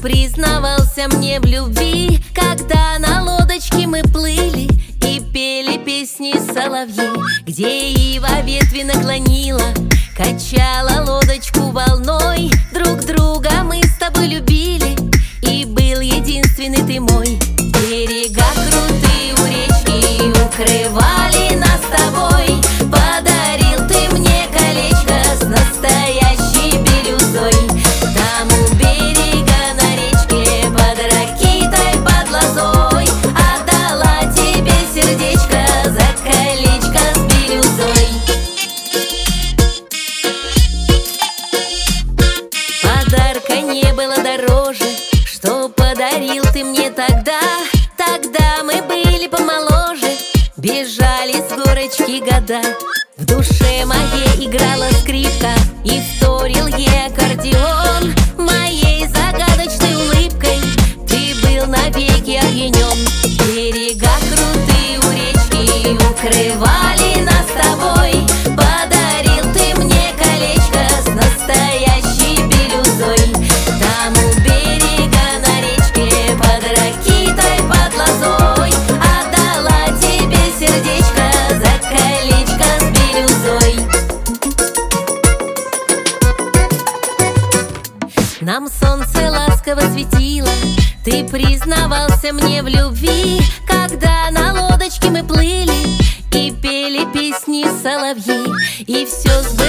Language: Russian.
признавался мне в любви, когда на лодочке мы плыли и пели песни соловьи, где ива ветви наклонила, качала лодочку волной. Друг друга мы с тобой любили, и был единственный ты мой. Берега крутые у речки укрывали нас с тобой. Подарил ты мне колечко с настоящей бирюзой. Там у берега на речке под ракитой, под лозой отдала тебе сердечко за колечко с бирюзой. Подарка не было дороже, что подарил ты мне тогда. Тогда мы были помоложе, бежали с горочки года. В душе моей играла скрипка, и вторил ей аккордеон. Моей загадочной улыбкой ты был навеки опьянен. Берега крутые у речки укрывали нас с тобой. Подарил ты мне колечко с настоящей бирюзой. Там у берега на речке под ракитой, под лозой отдала тебе сердечко за колечко с бирюзой. Нам солнце ласково светило, ты признавался мне в любви, когда на лодочке мы плыли и пели песни соловьи. И все